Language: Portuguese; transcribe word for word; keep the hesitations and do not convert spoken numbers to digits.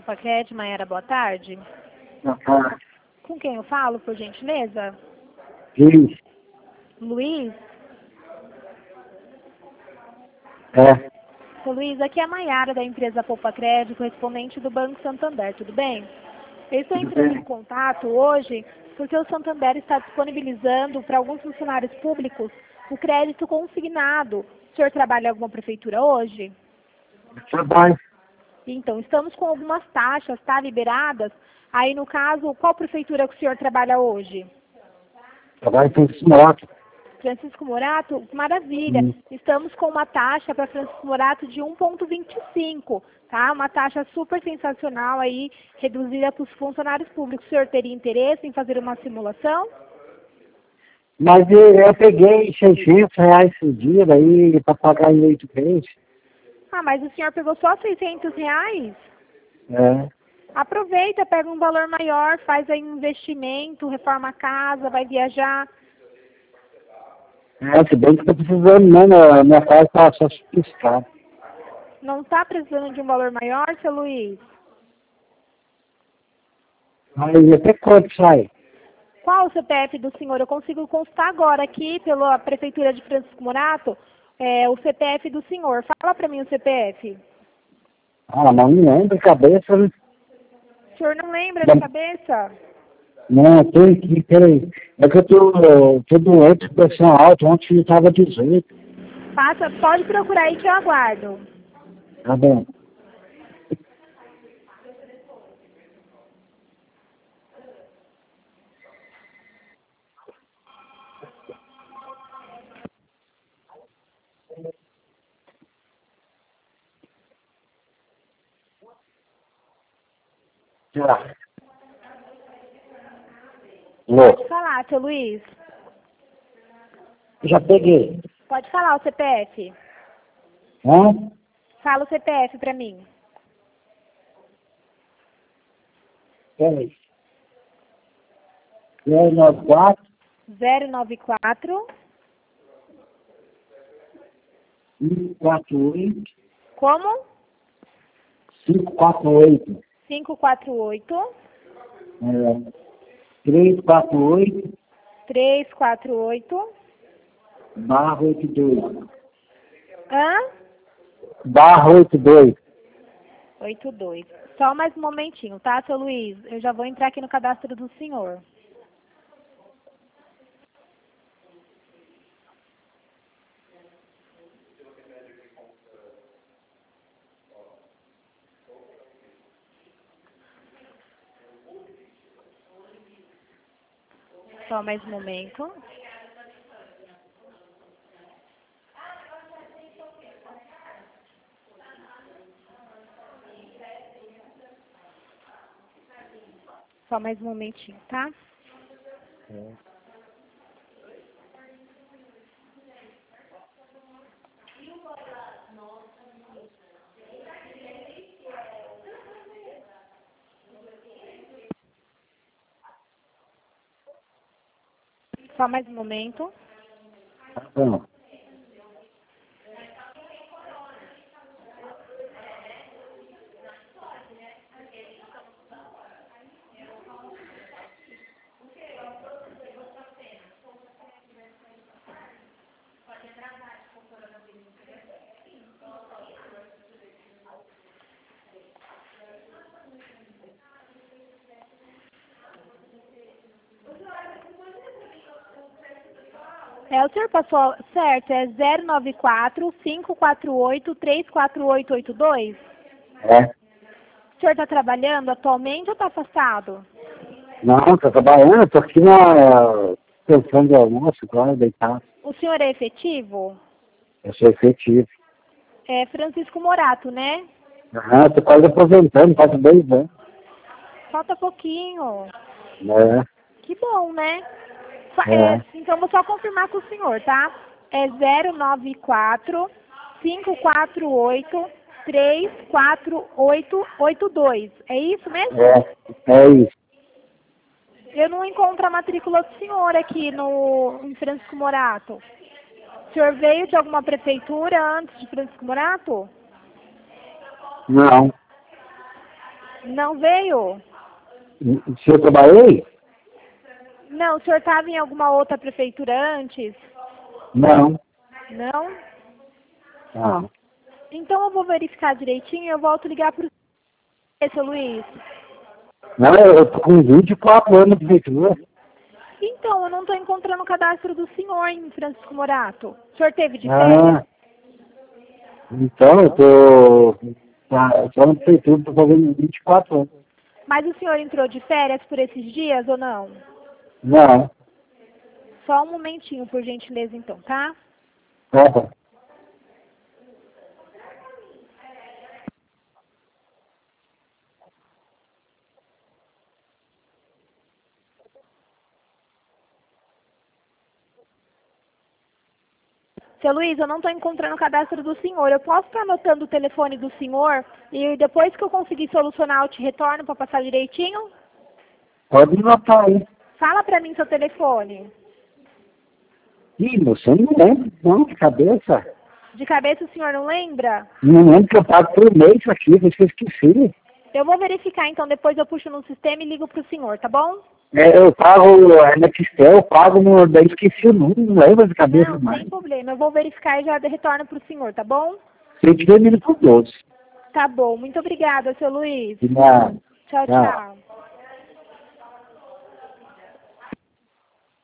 Popacred, Maiara, boa tarde. Boa tarde. Com quem eu falo, por gentileza? Luiz. Luiz? É. Seu Luiz, aqui é a Maiara da empresa Popacred, correspondente do Banco Santander, tudo bem? Eu estou Tudo entrando bem. em contato hoje porque o Santander está disponibilizando para alguns funcionários públicos o crédito consignado. O senhor trabalha em alguma prefeitura hoje? Trabalho. Então, estamos com algumas taxas, tá, liberadas. Aí, no caso, qual prefeitura que o senhor trabalha hoje? Trabalho com esse moto. Francisco Morato? Maravilha. Hum. Estamos com uma taxa para Francisco Morato de um vírgula vinte e cinco, tá? Uma taxa super sensacional aí, reduzida para os funcionários públicos. O senhor teria interesse em fazer uma simulação? Mas eu, eu peguei seiscentos reais esse dia daí para pagar em oito vezes. Ah, mas o senhor pegou só seiscentos reais? É. Aproveita, pega um valor maior, faz aí um investimento, reforma a casa, vai viajar. É, se bem que estou precisando, né? Minha, minha casa está só piscada. Não está precisando de um valor maior, seu Luiz? Mas até quanto sai? Qual o C P F do senhor? Eu consigo consultar agora aqui pela Prefeitura de Francisco Morato é, o C P F do senhor. Fala para mim o C P F. Ah, não me lembro de cabeça, né? O senhor não lembra de cabeça? Não, eu tenho que, peraí. É que eu tô, tô doente, pressão alta, ontem estava dezoito. Passa, pode procurar aí que eu aguardo. Tá bom. Tá. Alô? Pode falar, seu Luiz. Já peguei. Pode falar o C P F. Hã? Fala o C P F para mim. Peraí. zero nove quatro, zero nove quatro. cinco quatro oito, Como? cinco quatro oito. cinco quatro oito. É, três quatro oito, três quatro oito. barra oito dois. Hã? Barra oito dois. oito dois. Só mais um momentinho, tá, seu Luiz? Eu já vou entrar aqui no cadastro do senhor. Só mais um momento. Só mais um momentinho, tá? É. Só mais um momento. Tá bom. É, o senhor passou certo, é zero nove quatro, cinco quatro oito, três quatro oito oito dois? É. O senhor está trabalhando atualmente ou está afastado? Não, tô trabalhando, tô aqui na pensão de almoço, agora deitado. O senhor é efetivo? Eu sou efetivo. É Francisco Morato, né? Ah, tô quase aposentando, quase dois anos. Falta pouquinho. É, Que bom, né? Fa- é. é, então, vou só confirmar com o senhor, tá? É zero nove quatro, cinco quatro oito, três quatro oito oito dois. É isso mesmo? É, é isso. Eu não encontro a matrícula do senhor aqui no, em Francisco Morato. O senhor veio de alguma prefeitura antes de Francisco Morato? Não. Não veio? Se eu trabalhei? Não, o senhor estava em alguma outra prefeitura antes? Não. Não? Ah. Então eu vou verificar direitinho e eu volto a ligar para o seu Luiz. Não, eu tô com vinte e quatro anos de prefeitura. Então, eu não estou encontrando o cadastro do senhor em Francisco Morato. O senhor teve de férias? Ah. Então, eu tô... Tá, só na prefeitura, tô fazendo vinte e quatro anos. Mas o senhor entrou de férias por esses dias ou não? Não. Só um momentinho, por gentileza, então, tá? Tá. Seu Luiz, eu não estou encontrando o cadastro do senhor. Eu posso estar anotando o telefone do senhor e depois que eu conseguir solucionar eu te retorno para passar direitinho? Pode notar aí. Fala para mim seu telefone. Ih, você não lembra, não, de cabeça. De cabeça o senhor não lembra? Não lembro que eu pago por mês isso aqui, por isso que eu esqueci. Eu vou verificar, então depois eu puxo no sistema e ligo para o senhor, tá bom? É, eu pago, é, na Quistel, eu pago, no, daí esqueci o número, não lembro de cabeça Não, mais. sem problema. Eu vou verificar e já retorno para o senhor, tá bom? Você tiver mil por doze. Tá bom. Muito obrigada, seu Luiz. De nada. Tchau, Tchau. tchau.